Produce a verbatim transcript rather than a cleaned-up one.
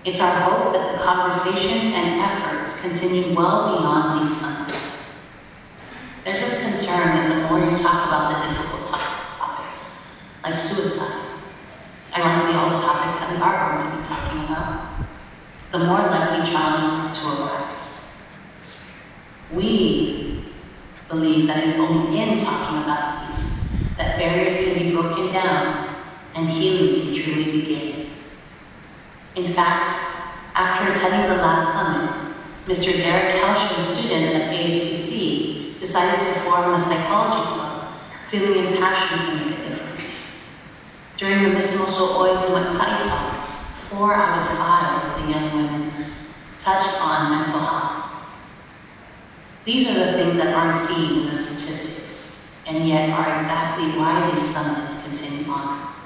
It's our hope that the conversations and efforts continue well beyond these summits. There's this concern that the more you talk about the difficult topics, like suicide, ironically all the topics that we are going to be talking about, the more likely challenges are to arise. We believe that it's only in talking about these that barriers can be broken down and healing can truly begin. In fact, after attending the last summit, Mister Derek Helsham's students at A S C C decided to form a psychology club, feeling impassioned to make a difference. During the Mismoso Oi Tumatai talks, four out of five of the young women touched on mental health. These are the things that aren't seen in the statistics, and yet are exactly why these summits continue on.